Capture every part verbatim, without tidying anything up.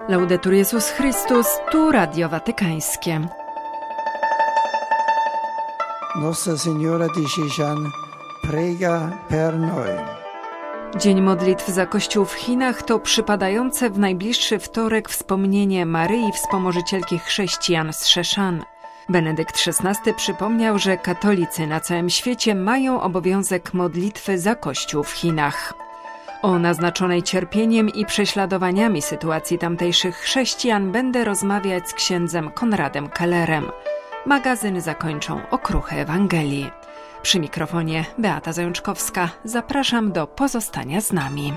Laudetur Jezus Chrystus, tu Radio Watykańskie. Nostra Signora di Xi'an, prega per noi. Dzień modlitw za Kościół w Chinach to przypadające w najbliższy wtorek wspomnienie Maryi Wspomożycielki Chrześcijan z Szeszan. Benedykt szesnasty przypomniał, że katolicy na całym świecie mają obowiązek modlitwy za Kościół w Chinach. O naznaczonej cierpieniem i prześladowaniami sytuacji tamtejszych chrześcijan będę rozmawiać z księdzem Konradem Kellerem. Magazyn zakończą okruchy Ewangelii. Przy mikrofonie Beata Zajączkowska. Zapraszam do pozostania z nami.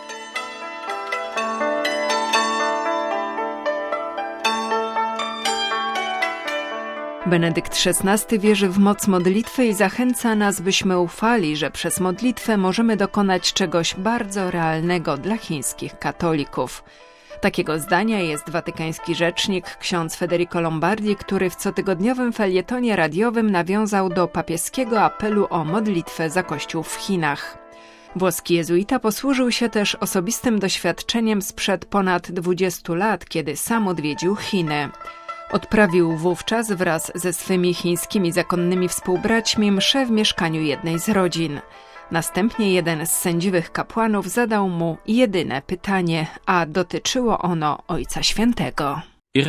Benedykt szesnasty wierzy w moc modlitwy i zachęca nas, byśmy ufali, że przez modlitwę możemy dokonać czegoś bardzo realnego dla chińskich katolików. Takiego zdania jest watykański rzecznik ksiądz Federico Lombardi, który w cotygodniowym felietonie radiowym nawiązał do papieskiego apelu o modlitwę za Kościół w Chinach. Włoski jezuita posłużył się też osobistym doświadczeniem sprzed ponad dwudziestu lat, kiedy sam odwiedził Chiny. Odprawił wówczas wraz ze swymi chińskimi zakonnymi współbraćmi mszę w mieszkaniu jednej z rodzin. Następnie jeden z sędziwych kapłanów zadał mu jedyne pytanie, a dotyczyło ono Ojca Świętego.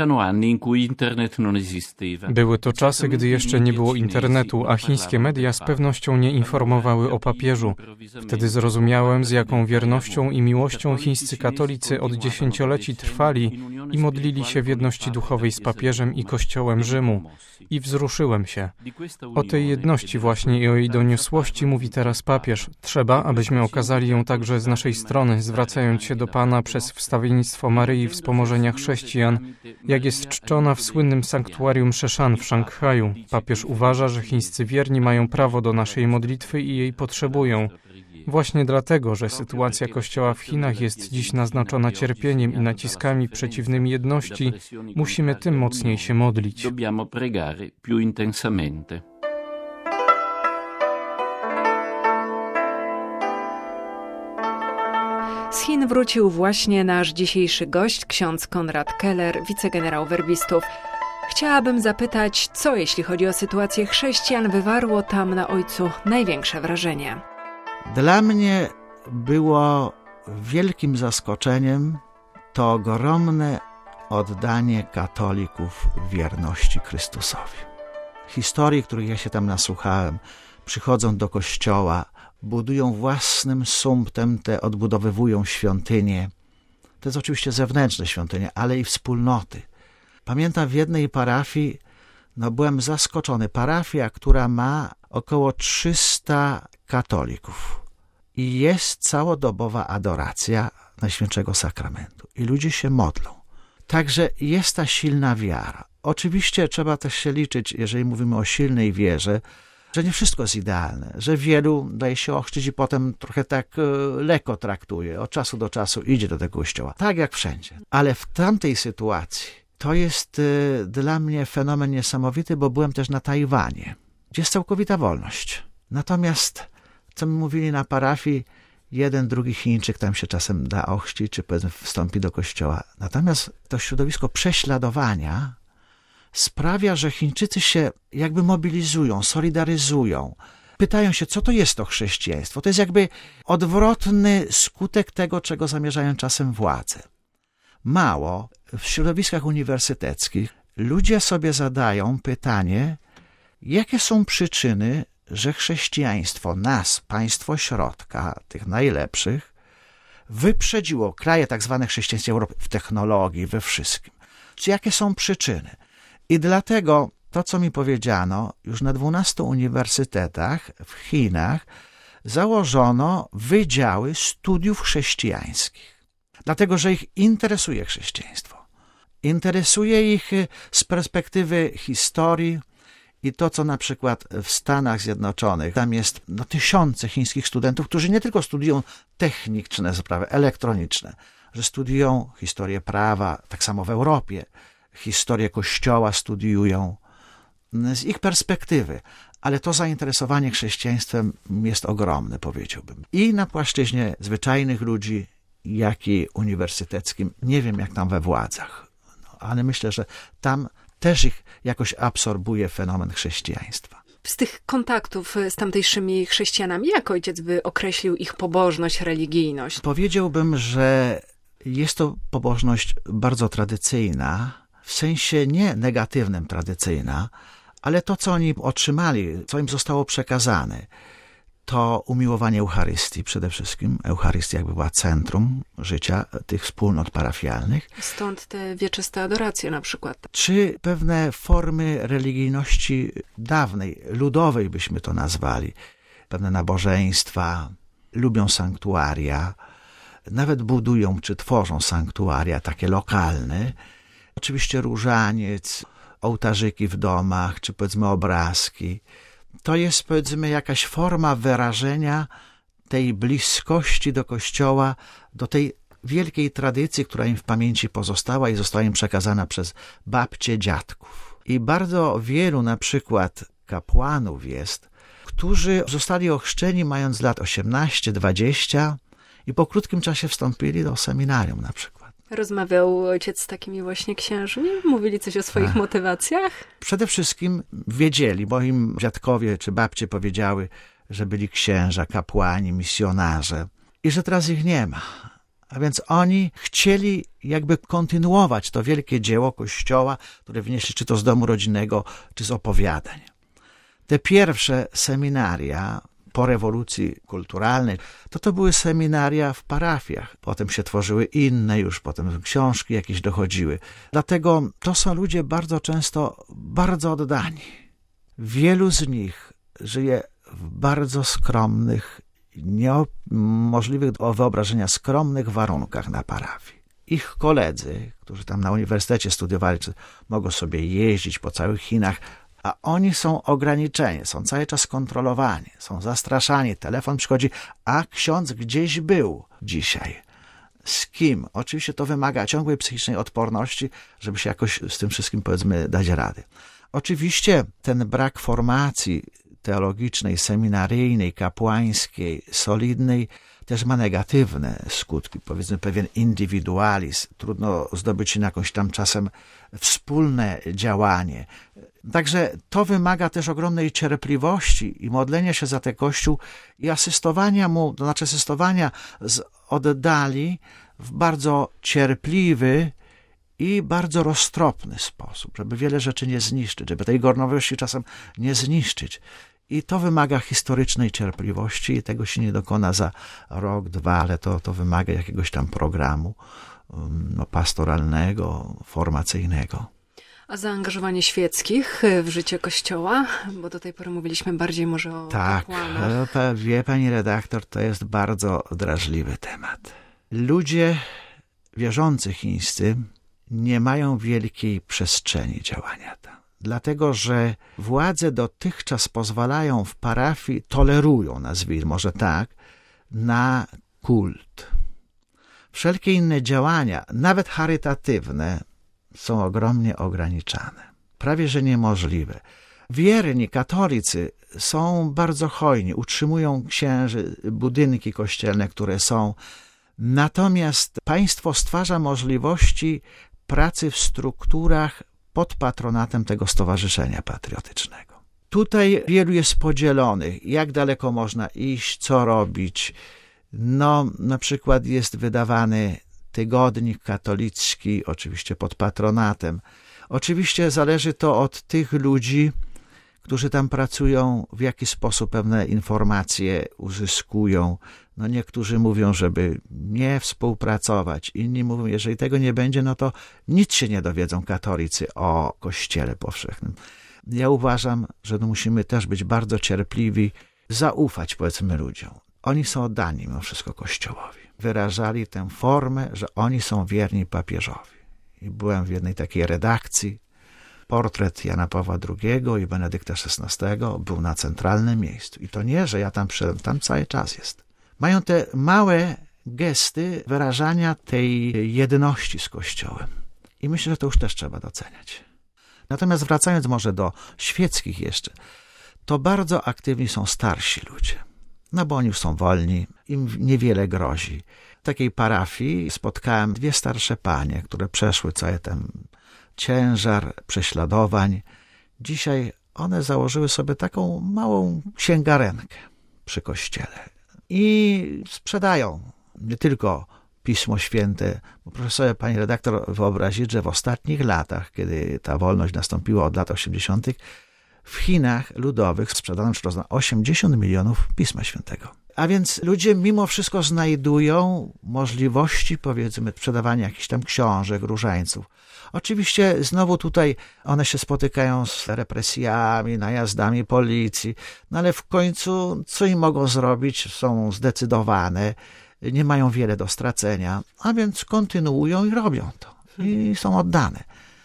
Były to czasy, gdy jeszcze nie było internetu, a chińskie media z pewnością nie informowały o papieżu. Wtedy zrozumiałem, z jaką wiernością i miłością chińscy katolicy od dziesięcioleci trwali i modlili się w jedności duchowej z papieżem i Kościołem Rzymu. I wzruszyłem się. O tej jedności właśnie i o jej doniosłości mówi teraz papież. Trzeba, abyśmy okazali ją także z naszej strony, zwracając się do Pana przez wstawiennictwo Maryi Wspomożenia Chrześcijan, jak jest czczona w słynnym sanktuarium Szeszan w Szanghaju. Papież uważa, że chińscy wierni mają prawo do naszej modlitwy i jej potrzebują. Właśnie dlatego, że sytuacja Kościoła w Chinach jest dziś naznaczona cierpieniem i naciskami przeciwnymi jedności, musimy tym mocniej się modlić. Z Chin wrócił właśnie nasz dzisiejszy gość, ksiądz Konrad Keller, wicegenerał werbistów. Chciałabym zapytać, co jeśli chodzi o sytuację chrześcijan, wywarło tam na ojcu największe wrażenie? Dla mnie było wielkim zaskoczeniem to ogromne oddanie katolików wierności Chrystusowi. Historii, których ja się tam nasłuchałem, przychodzą do kościoła, budują własnym sumptem, te odbudowywują świątynie. To jest oczywiście zewnętrzne świątynie, ale i wspólnoty. Pamiętam w jednej parafii, no byłem zaskoczony, parafia, która ma około trzysta katolików i jest całodobowa adoracja Najświętszego Sakramentu i ludzie się modlą. Także jest ta silna wiara. Oczywiście trzeba też się liczyć, jeżeli mówimy o silnej wierze, że nie wszystko jest idealne, że wielu daje się ochrzcić i potem trochę tak lekko traktuje, od czasu do czasu idzie do tego kościoła, tak jak wszędzie. Ale w tamtej sytuacji to jest y, dla mnie fenomen niesamowity, bo byłem też na Tajwanie, gdzie jest całkowita wolność. Natomiast, co mi mówili na parafii, jeden, drugi Chińczyk tam się czasem da ochrzcić, czy powiedzmy wstąpi do kościoła. Natomiast to środowisko prześladowania sprawia, że Chińczycy się jakby mobilizują, solidaryzują. Pytają się, co to jest to chrześcijaństwo. To jest jakby odwrotny skutek tego, czego zamierzają czasem władze. Mało, w środowiskach uniwersyteckich ludzie sobie zadają pytanie, jakie są przyczyny, że chrześcijaństwo, nas, państwo środka, tych najlepszych, wyprzedziło kraje tak zwane chrześcijaństwa Europy w technologii, we wszystkim. Jakie są przyczyny? I dlatego to, co mi powiedziano, już na dwunastu uniwersytetach w Chinach założono wydziały studiów chrześcijańskich. Dlatego, że ich interesuje chrześcijaństwo. Interesuje ich z perspektywy historii i to, co na przykład w Stanach Zjednoczonych, tam jest no, tysiące chińskich studentów, którzy nie tylko studiują techniczne sprawy, elektroniczne, że studiują historię prawa, tak samo w Europie, historię Kościoła studiują z ich perspektywy, ale to zainteresowanie chrześcijaństwem jest ogromne, powiedziałbym. I na płaszczyźnie zwyczajnych ludzi, jak i uniwersyteckim. Nie wiem, jak tam we władzach, no, ale myślę, że tam też ich jakoś absorbuje fenomen chrześcijaństwa. Z tych kontaktów z tamtejszymi chrześcijanami, jak ojciec by określił ich pobożność, religijność? Powiedziałbym, że jest to pobożność bardzo tradycyjna, w sensie nie negatywnym tradycyjna, ale to, co oni otrzymali, co im zostało przekazane, to umiłowanie Eucharystii przede wszystkim. Eucharystia jakby była centrum życia tych wspólnot parafialnych. Stąd te wieczyste adoracje na przykład. Czy pewne formy religijności dawnej, ludowej byśmy to nazwali. Pewne nabożeństwa, lubią sanktuaria, nawet budują czy tworzą sanktuaria takie lokalne. Oczywiście różaniec, ołtarzyki w domach, czy powiedzmy obrazki. To jest, powiedzmy, jakaś forma wyrażenia tej bliskości do Kościoła, do tej wielkiej tradycji, która im w pamięci pozostała i została im przekazana przez babcie, dziadków. I bardzo wielu na przykład kapłanów jest, którzy zostali ochrzczeni mając lat osiemnaście dwadzieścia i po krótkim czasie wstąpili do seminarium na przykład. Rozmawiał ojciec z takimi właśnie księżmi? Mówili coś o swoich A. motywacjach? Przede wszystkim wiedzieli, bo im dziadkowie czy babcie powiedziały, że byli księża, kapłani, misjonarze i że teraz ich nie ma. A więc oni chcieli jakby kontynuować to wielkie dzieło Kościoła, które wnieśli czy to z domu rodzinnego, czy z opowiadań. Te pierwsze seminaria po rewolucji kulturalnej, to to były seminaria w parafiach. Potem się tworzyły inne już, potem książki jakieś dochodziły. Dlatego to są ludzie bardzo często bardzo oddani. Wielu z nich żyje w bardzo skromnych, niemożliwych do wyobrażenia skromnych warunkach na parafii. Ich koledzy, którzy tam na uniwersytecie studiowali, czy mogą sobie jeździć po całych Chinach, a oni są ograniczeni, są cały czas kontrolowani, są zastraszani, telefon przychodzi, a ksiądz gdzieś był dzisiaj. Z kim? Oczywiście to wymaga ciągłej psychicznej odporności, żeby się jakoś z tym wszystkim, powiedzmy, dać rady. Oczywiście ten brak formacji teologicznej, seminaryjnej, kapłańskiej, solidnej, też ma negatywne skutki, powiedzmy pewien indywidualizm, trudno zdobyć się na jakąś tam czasem wspólne działanie. Także to wymaga też ogromnej cierpliwości i modlenia się za ten Kościół i asystowania mu, to znaczy asystowania z oddali w bardzo cierpliwy i bardzo roztropny sposób, żeby wiele rzeczy nie zniszczyć, żeby tej gorliwości czasem nie zniszczyć. I to wymaga historycznej cierpliwości i tego się nie dokona za rok, dwa, ale to, to wymaga jakiegoś tam programu no, pastoralnego, formacyjnego. A zaangażowanie świeckich w życie Kościoła? Bo do tej pory mówiliśmy bardziej może o Tak, kapłanach. to, wie pani redaktor, to jest bardzo drażliwy temat. Ludzie wierzący chińscy nie mają wielkiej przestrzeni działania tam. Dlatego, że władze dotychczas pozwalają w parafii, tolerują, nazwijmy może tak, na kult. Wszelkie inne działania, nawet charytatywne, są ogromnie ograniczane. Prawie że niemożliwe. Wierni, katolicy są bardzo hojni, utrzymują księży, budynki kościelne, które są. Natomiast państwo stwarza możliwości pracy w strukturach pod patronatem tego stowarzyszenia patriotycznego. Tutaj wielu jest podzielonych, jak daleko można iść, co robić. No, na przykład jest wydawany tygodnik katolicki, oczywiście pod patronatem. Oczywiście zależy to od tych ludzi, którzy tam pracują, w jaki sposób pewne informacje uzyskują. No niektórzy mówią, żeby nie współpracować, inni mówią, jeżeli tego nie będzie, no to nic się nie dowiedzą katolicy o Kościele powszechnym. Ja uważam, że musimy też być bardzo cierpliwi, zaufać, powiedzmy, ludziom. Oni są oddani mimo wszystko Kościołowi. Wyrażali tę formę, że oni są wierni papieżowi. I byłem w jednej takiej redakcji. Portret Jana Pawła drugiego i Benedykta szesnastego był na centralnym miejscu. I to nie, że ja tam przyszedłem, tam cały czas jest. Mają te małe gesty wyrażania tej jedności z Kościołem. I myślę, że to już też trzeba doceniać. Natomiast wracając może do świeckich jeszcze, to bardzo aktywni są starsi ludzie. No bo oni już są wolni, im niewiele grozi. takiej parafii spotkałem dwie starsze panie, które przeszły cały ten ciężar prześladowań. Dzisiaj one założyły sobie taką małą księgarenkę przy kościele i sprzedają nie tylko Pismo Święte, bo proszę sobie, pani redaktor, wyobrazić, że w ostatnich latach, kiedy ta wolność nastąpiła od lat osiemdziesiątych, w Chinach ludowych sprzedano rozdano osiemdziesiąt milionów Pisma Świętego. A więc ludzie mimo wszystko znajdują możliwości, powiedzmy, sprzedawania jakichś tam książek, różańców. Oczywiście znowu tutaj one się spotykają z represjami, najazdami policji, no ale w końcu co im mogą zrobić? Są zdecydowane, nie mają wiele do stracenia, a więc kontynuują i robią to. I są oddane.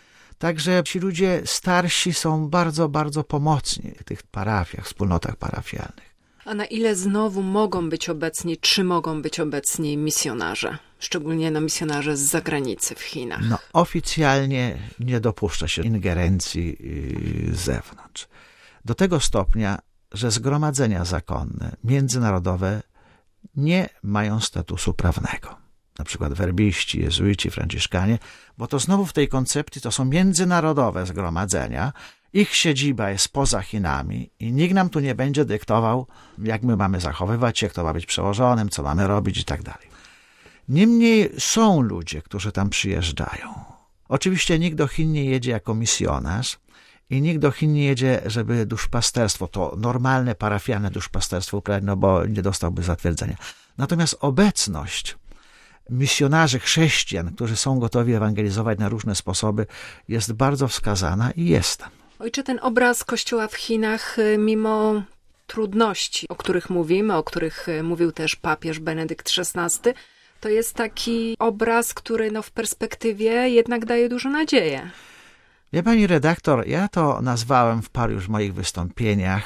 Także ci ludzie starsi są bardzo, bardzo pomocni w tych parafiach, wspólnotach parafialnych. A na ile znowu mogą być obecni, czy mogą być obecni misjonarze? Szczególnie no, misjonarze z zagranicy w Chinach. No, oficjalnie nie dopuszcza się ingerencji z zewnątrz. Do tego stopnia, że zgromadzenia zakonne, międzynarodowe nie mają statusu prawnego. Na przykład werbiści, jezuici, franciszkanie, bo to znowu w tej koncepcji to są międzynarodowe zgromadzenia. Ich siedziba jest poza Chinami i nikt nam tu nie będzie dyktował, jak my mamy zachowywać się, kto ma być przełożonym, co mamy robić i tak dalej. Niemniej są ludzie, którzy tam przyjeżdżają. Oczywiście nikt do Chin nie jedzie jako misjonarz i nikt do Chin nie jedzie, żeby duszpasterstwo, to normalne, parafialne duszpasterstwo uprawiać, no bo nie dostałby zatwierdzenia. Natomiast obecność misjonarzy chrześcijan, którzy są gotowi ewangelizować na różne sposoby, jest bardzo wskazana i jest tam. Ojcze, ten obraz Kościoła w Chinach, mimo trudności, o których mówimy, o których mówił też papież Benedykt szesnasty, to jest taki obraz, który no w perspektywie jednak daje dużo nadzieję. Wie pani redaktor, ja to nazwałem w paru już moich wystąpieniach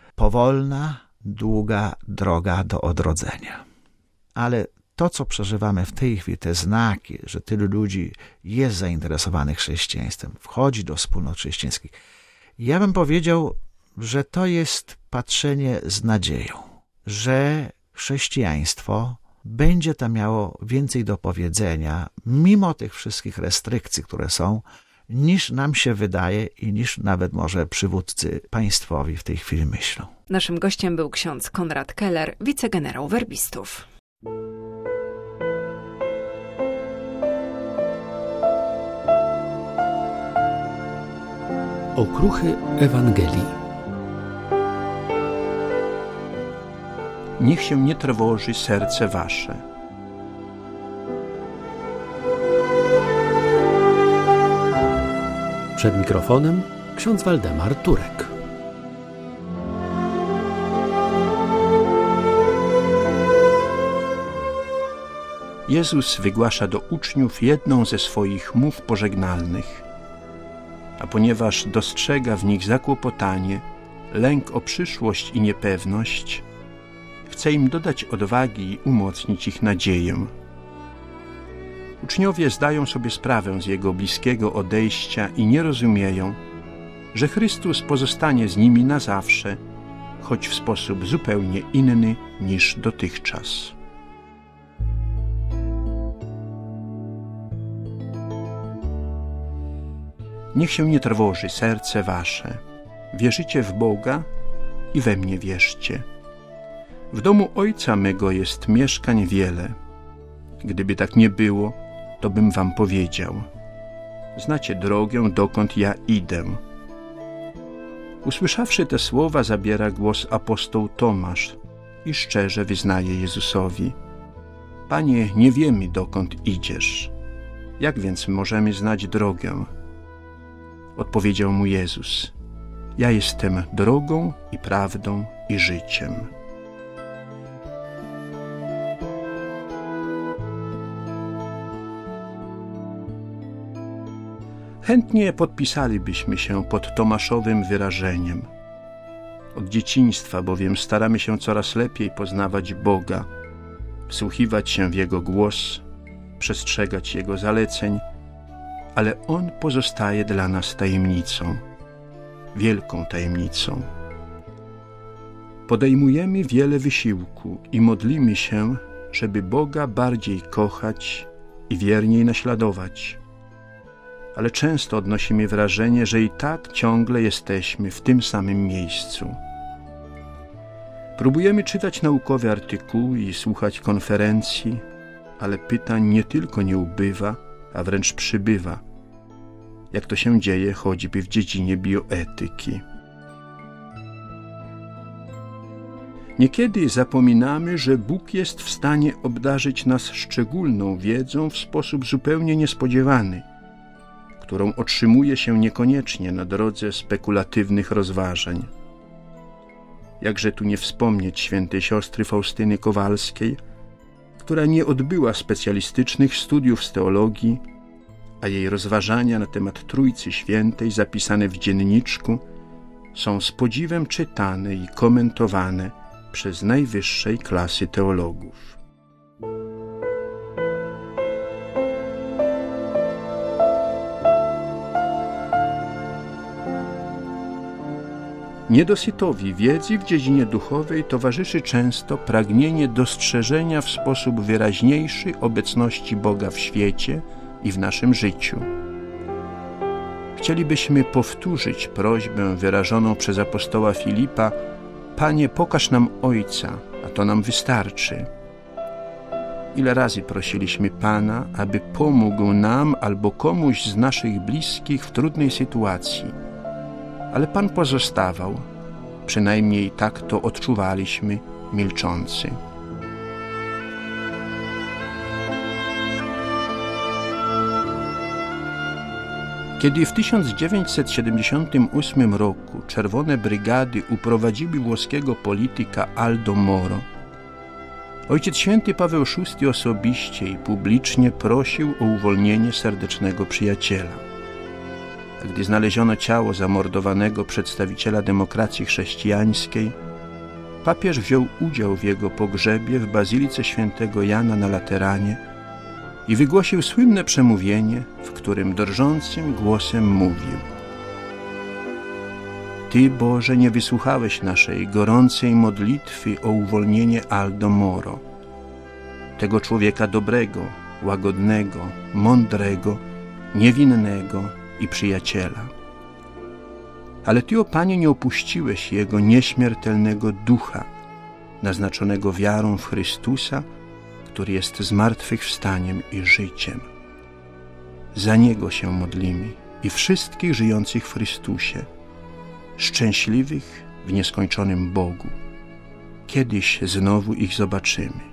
powolna, długa droga do odrodzenia. Ale to, co przeżywamy w tej chwili, te znaki, że tylu ludzi jest zainteresowanych chrześcijaństwem, wchodzi do wspólnot chrześcijańskich, ja bym powiedział, że to jest patrzenie z nadzieją, że chrześcijaństwo będzie tam miało więcej do powiedzenia, mimo tych wszystkich restrykcji, które są, niż nam się wydaje i niż nawet może przywódcy państwowi w tej chwili myślą. Naszym gościem był ksiądz Konrad Keller, wicegenerał werbistów. Okruchy Ewangelii. Niech się nie trwoży serce wasze. Przed mikrofonem ksiądz Waldemar Turek. Jezus wygłasza do uczniów jedną ze swoich mów pożegnalnych, a ponieważ dostrzega w nich zakłopotanie, lęk o przyszłość i niepewność, chce im dodać odwagi i umocnić ich nadzieję. Uczniowie zdają sobie sprawę z Jego bliskiego odejścia i nie rozumieją, że Chrystus pozostanie z nimi na zawsze, choć w sposób zupełnie inny niż dotychczas. Niech się nie trwoży serce wasze. Wierzycie w Boga i we mnie wierzcie. W domu Ojca mego jest mieszkań wiele. Gdyby tak nie było, to bym wam powiedział. Znacie drogę, dokąd ja idę. Usłyszawszy te słowa, zabiera głos apostoł Tomasz i szczerze wyznaje Jezusowi: Panie, nie wiemy, dokąd idziesz. Jak więc możemy znać drogę? Odpowiedział mu Jezus: Ja jestem drogą i prawdą i życiem. Chętnie podpisalibyśmy się pod Tomaszowym wyrażeniem. Od dzieciństwa bowiem staramy się coraz lepiej poznawać Boga, wsłuchiwać się w Jego głos, przestrzegać Jego zaleceń, ale On pozostaje dla nas tajemnicą, wielką tajemnicą. Podejmujemy wiele wysiłku i modlimy się, żeby Boga bardziej kochać i wierniej naśladować. Ale często odnosimy wrażenie, że i tak ciągle jesteśmy w tym samym miejscu. Próbujemy czytać naukowe artykuły i słuchać konferencji, ale pytań nie tylko nie ubywa, a wręcz przybywa, jak to się dzieje choćby w dziedzinie bioetyki. Niekiedy zapominamy, że Bóg jest w stanie obdarzyć nas szczególną wiedzą w sposób zupełnie niespodziewany, którą otrzymuje się niekoniecznie na drodze spekulatywnych rozważań. Jakże tu nie wspomnieć świętej siostry Faustyny Kowalskiej, która nie odbyła specjalistycznych studiów z teologii, a jej rozważania na temat Trójcy Świętej zapisane w dzienniczku są z podziwem czytane i komentowane przez najwyższej klasy teologów. Niedosytowi wiedzy w dziedzinie duchowej towarzyszy często pragnienie dostrzeżenia w sposób wyraźniejszy obecności Boga w świecie i w naszym życiu. Chcielibyśmy powtórzyć prośbę wyrażoną przez apostoła Filipa: Panie, pokaż nam Ojca, a to nam wystarczy. Ile razy prosiliśmy Pana, aby pomógł nam albo komuś z naszych bliskich w trudnej sytuacji, ale Pan pozostawał, przynajmniej tak to odczuwaliśmy, milczący. Kiedy w tysiąc dziewięćset siedemdziesiątym ósmym roku Czerwone Brygady uprowadziły włoskiego polityka Aldo Moro, Ojciec Święty Paweł szósty osobiście i publicznie prosił o uwolnienie serdecznego przyjaciela. A gdy znaleziono ciało zamordowanego przedstawiciela demokracji chrześcijańskiej, papież wziął udział w jego pogrzebie w Bazylice Świętego Jana na Lateranie i wygłosił słynne przemówienie, w którym drżącym głosem mówił: Ty, Boże, nie wysłuchałeś naszej gorącej modlitwy o uwolnienie Aldo Moro, tego człowieka dobrego, łagodnego, mądrego, niewinnego i przyjaciela. Ale Ty, o Panie, nie opuściłeś Jego nieśmiertelnego ducha, naznaczonego wiarą w Chrystusa, który jest zmartwychwstaniem i życiem. Za Niego się modlimy i wszystkich żyjących w Chrystusie, szczęśliwych w nieskończonym Bogu. Kiedyś znowu ich zobaczymy.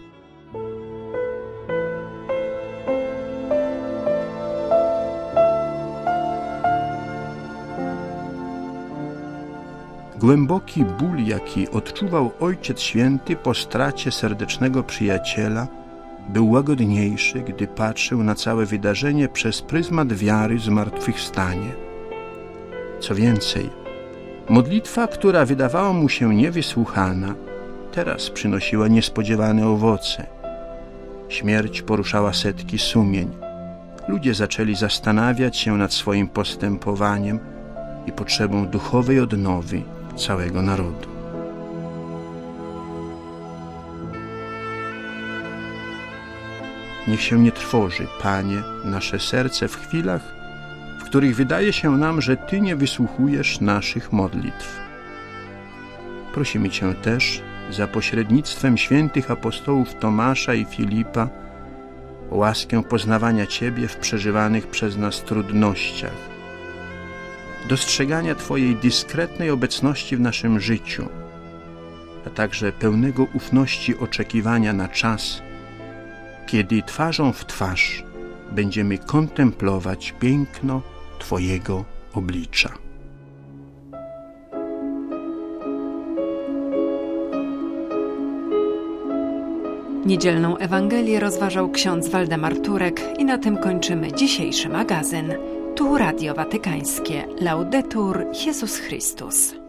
Głęboki ból, jaki odczuwał Ojciec Święty po stracie serdecznego przyjaciela, był łagodniejszy, gdy patrzył na całe wydarzenie przez pryzmat wiary w zmartwychwstanie. Co więcej, modlitwa, która wydawała mu się niewysłuchana, teraz przynosiła niespodziewane owoce. Śmierć poruszała setki sumień. Ludzie zaczęli zastanawiać się nad swoim postępowaniem i potrzebą duchowej odnowy całego narodu. Niech się nie trwoży, Panie, nasze serce w chwilach, w których wydaje się nam, że Ty nie wysłuchujesz naszych modlitw. Prosimy Cię też za pośrednictwem świętych apostołów Tomasza i Filipa o łaskę poznawania Ciebie w przeżywanych przez nas trudnościach, dostrzegania Twojej dyskretnej obecności w naszym życiu, a także pełnego ufności oczekiwania na czas, kiedy twarzą w twarz będziemy kontemplować piękno Twojego oblicza. Niedzielną Ewangelię rozważał ksiądz Waldemar Turek i na tym kończymy dzisiejszy magazyn. Tu Radio Watykańskie. Laudetur Jezus Chrystus.